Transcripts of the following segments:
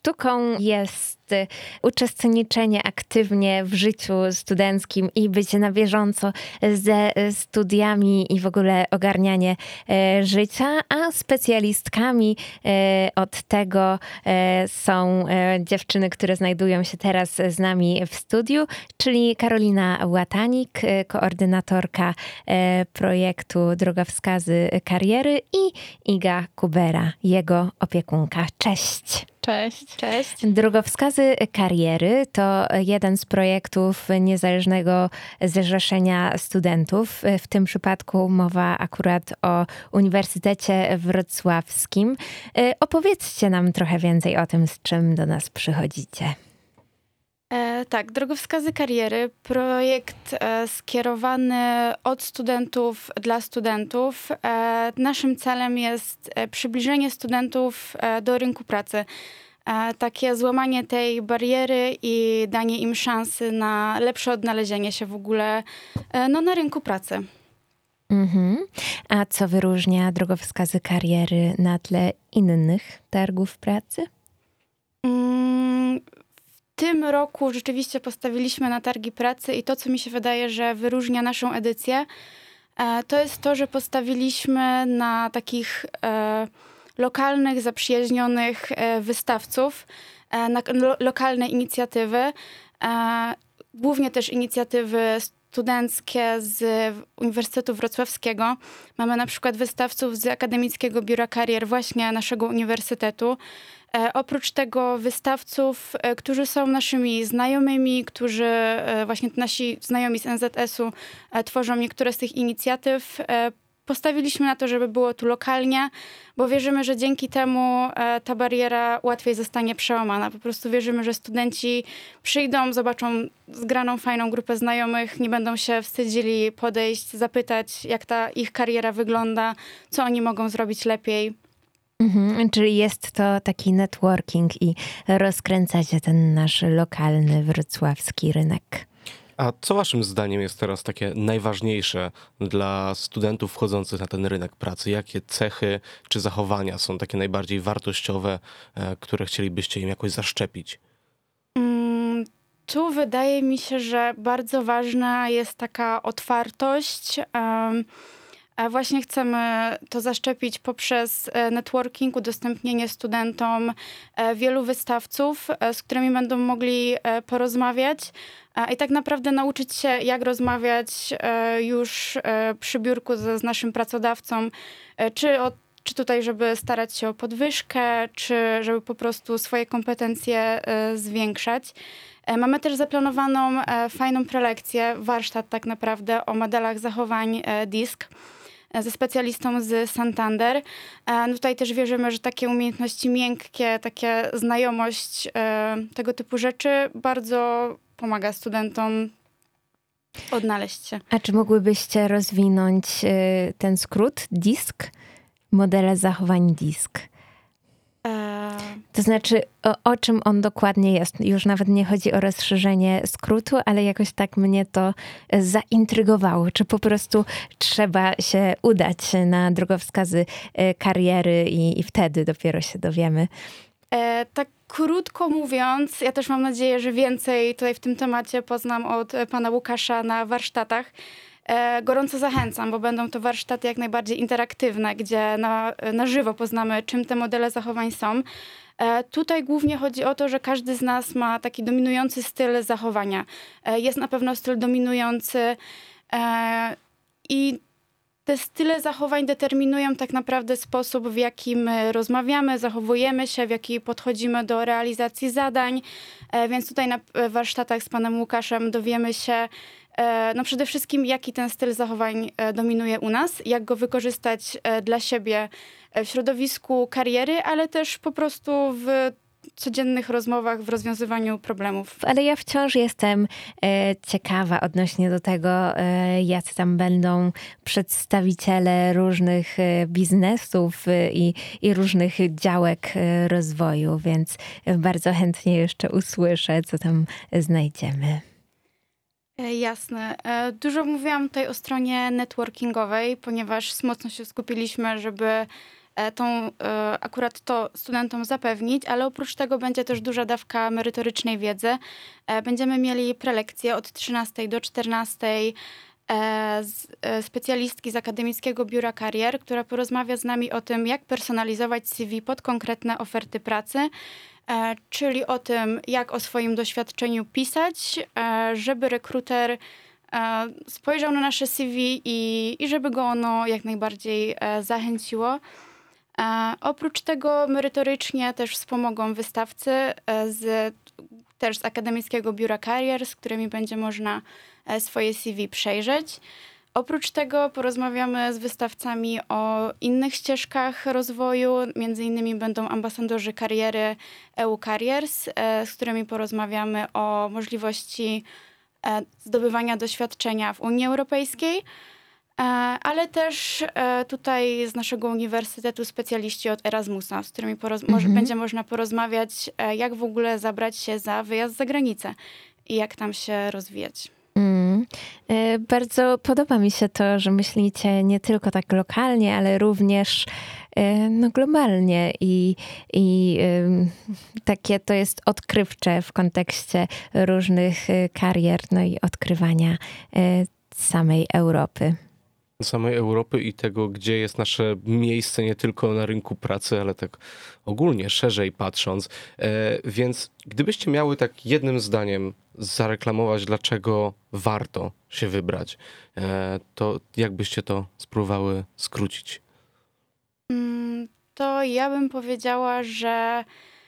sztuką jest uczestniczenie aktywnie w życiu studenckim i bycie na bieżąco ze studiami i w ogóle ogarnianie życia, a specjalistkami od tego są dziewczyny, które znajdują się teraz z nami w studiu, czyli Karolina Łatanik, koordynatorka projektu Drogowskazy Kariery i Iga Kubera, jego opiekunka. Cześć! Cześć. Cześć. Drogowskazy Kariery to jeden z projektów niezależnego zrzeszenia studentów. W tym przypadku mowa akurat o Uniwersytecie Wrocławskim. Opowiedzcie nam trochę więcej o tym, z czym do nas przychodzicie. Tak, Drogowskazy Kariery, projekt skierowany od studentów dla studentów. Naszym celem jest przybliżenie studentów do rynku pracy. Takie złamanie tej bariery i danie im szansy na lepsze odnalezienie się w ogóle na rynku pracy. A co wyróżnia Drogowskazy Kariery na tle innych targów pracy? W tym roku rzeczywiście postawiliśmy na targi pracy i to, co mi się wydaje, że wyróżnia naszą edycję, to jest to, że postawiliśmy na takich lokalnych, zaprzyjaźnionych wystawców, na lokalne inicjatywy, głównie też inicjatywy studenckie z Uniwersytetu Wrocławskiego. Mamy na przykład wystawców z Akademickiego Biura Karier właśnie naszego uniwersytetu. Oprócz tego wystawców, którzy są naszymi znajomymi, którzy właśnie nasi znajomi z NZS-u tworzą niektóre z tych inicjatyw. Postawiliśmy na to, żeby było tu lokalnie, bo wierzymy, że dzięki temu ta bariera łatwiej zostanie przełamana. Po prostu wierzymy, że studenci przyjdą, zobaczą zgraną fajną grupę znajomych, nie będą się wstydzili podejść, zapytać, jak ta ich kariera wygląda, co oni mogą zrobić lepiej. Czyli jest to taki networking i rozkręca się ten nasz lokalny wrocławski rynek. A co waszym zdaniem jest teraz takie najważniejsze dla studentów wchodzących na ten rynek pracy? Jakie cechy czy zachowania są takie najbardziej wartościowe, które chcielibyście im jakoś zaszczepić? Tu wydaje mi się, że bardzo ważna jest taka otwartość. Właśnie chcemy to zaszczepić poprzez networking, udostępnienie studentom wielu wystawców, z którymi będą mogli porozmawiać i tak naprawdę nauczyć się, jak rozmawiać już przy biurku z naszym pracodawcą, czy tutaj, żeby starać się o podwyżkę, czy żeby po prostu swoje kompetencje zwiększać. Mamy też zaplanowaną fajną prelekcję, warsztat tak naprawdę o modelach zachowań DISC ze specjalistą z Santander. Tutaj też wierzymy, że takie umiejętności miękkie, takie znajomość tego typu rzeczy bardzo pomaga studentom odnaleźć się. A czy mogłybyście rozwinąć ten skrót DISC? Modele zachowań DISC. To znaczy, o czym on dokładnie jest? Już nawet nie chodzi o rozszerzenie skrótu, ale jakoś tak mnie to zaintrygowało. Czy po prostu trzeba się udać na drogowskazy kariery i wtedy dopiero się dowiemy? Tak krótko mówiąc, ja też mam nadzieję, że więcej tutaj w tym temacie poznam od pana Łukasza na warsztatach. Gorąco zachęcam, bo będą to warsztaty jak najbardziej interaktywne, gdzie na żywo poznamy, czym te modele zachowań są. Tutaj głównie chodzi o to, że każdy z nas ma taki dominujący styl zachowania. Jest na pewno styl dominujący i te style zachowań determinują tak naprawdę sposób, w jakim rozmawiamy, zachowujemy się, w jaki podchodzimy do realizacji zadań. Więc tutaj na warsztatach z panem Łukaszem dowiemy się przede wszystkim, jaki ten styl zachowań dominuje u nas, jak go wykorzystać dla siebie w środowisku kariery, ale też po prostu w codziennych rozmowach, w rozwiązywaniu problemów. Ale ja wciąż jestem ciekawa odnośnie do tego, jacy tam będą przedstawiciele różnych biznesów i różnych działek rozwoju, więc bardzo chętnie jeszcze usłyszę, co tam znajdziemy. Jasne. Dużo mówiłam tutaj o stronie networkingowej, ponieważ mocno się skupiliśmy, żeby akurat to studentom zapewnić, ale oprócz tego będzie też duża dawka merytorycznej wiedzy. Będziemy mieli prelekcje od 13 do 14 specjalistki z Akademickiego Biura Karier, która porozmawia z nami o tym, jak personalizować CV pod konkretne oferty pracy, czyli o tym, jak o swoim doświadczeniu pisać, żeby rekruter spojrzał na nasze CV i żeby go ono jak najbardziej zachęciło. Oprócz tego merytorycznie też wspomogą wystawcy też z Akademickiego Biura Karier, z którymi będzie można swoje CV przejrzeć. Oprócz tego porozmawiamy z wystawcami o innych ścieżkach rozwoju. Między innymi będą ambasadorzy kariery EU Careers, z którymi porozmawiamy o możliwości zdobywania doświadczenia w Unii Europejskiej, ale też tutaj z naszego uniwersytetu specjaliści od Erasmusa, z którymi będzie można porozmawiać, jak w ogóle zabrać się za wyjazd za granicę i jak tam się rozwijać. Bardzo podoba mi się to, że myślicie nie tylko tak lokalnie, ale również globalnie i takie to jest odkrywcze w kontekście różnych karier, no i odkrywania samej Europy. Samej Europy i tego, gdzie jest nasze miejsce nie tylko na rynku pracy, ale tak ogólnie, szerzej patrząc. Więc gdybyście miały tak jednym zdaniem zareklamować, dlaczego warto się wybrać, to jak byście to spróbowały skrócić? To ja bym powiedziała, że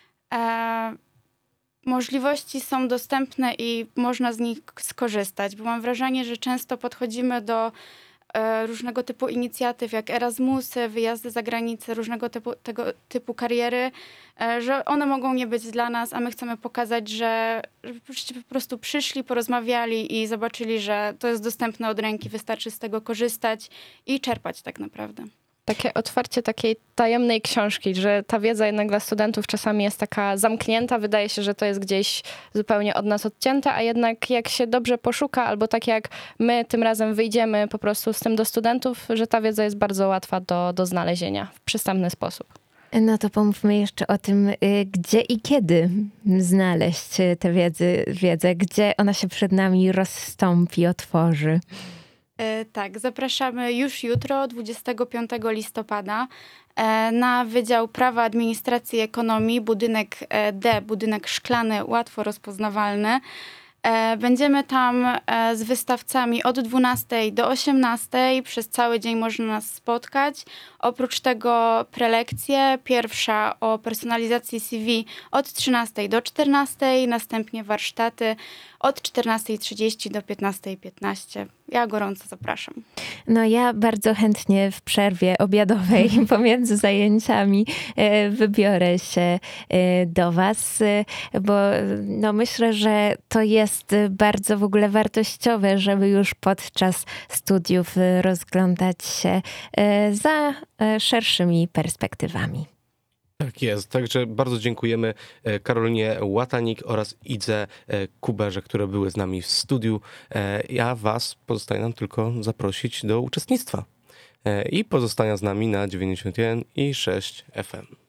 możliwości są dostępne i można z nich skorzystać, bo mam wrażenie, że często podchodzimy do różnego typu inicjatyw, jak Erasmusy, wyjazdy za granicę, różnego tego typu kariery, że one mogą nie być dla nas, a my chcemy pokazać, że po prostu przyszli, porozmawiali i zobaczyli, że to jest dostępne od ręki, wystarczy z tego korzystać i czerpać tak naprawdę. Takie otwarcie takiej tajemnej książki, że ta wiedza jednak dla studentów czasami jest taka zamknięta, wydaje się, że to jest gdzieś zupełnie od nas odcięte, a jednak jak się dobrze poszuka, albo tak jak my tym razem wyjdziemy po prostu z tym do studentów, że ta wiedza jest bardzo łatwa do znalezienia w przystępny sposób. No to pomówmy jeszcze o tym, gdzie i kiedy znaleźć tę wiedzę, gdzie ona się przed nami rozstąpi, otworzy. Tak, zapraszamy już jutro, 25 listopada, na Wydział Prawa, Administracji i Ekonomii, budynek D, budynek szklany, łatwo rozpoznawalny. Będziemy tam z wystawcami od 12 do 18. Przez cały dzień można nas spotkać. Oprócz tego prelekcje. Pierwsza o personalizacji CV od 13 do 14. Następnie warsztaty od 14:30 do 15:15. Ja gorąco zapraszam. No ja bardzo chętnie w przerwie obiadowej pomiędzy zajęciami wybiorę się do was, bo no myślę, że to jest bardzo w ogóle wartościowe, żeby już podczas studiów rozglądać się za szerszymi perspektywami. Tak jest. Także bardzo dziękujemy Karolinie Łatanik oraz Idze Kuberze, które były z nami w studiu. Ja was pozostaje nam tylko zaprosić do uczestnictwa i pozostania z nami na 91,6 FM.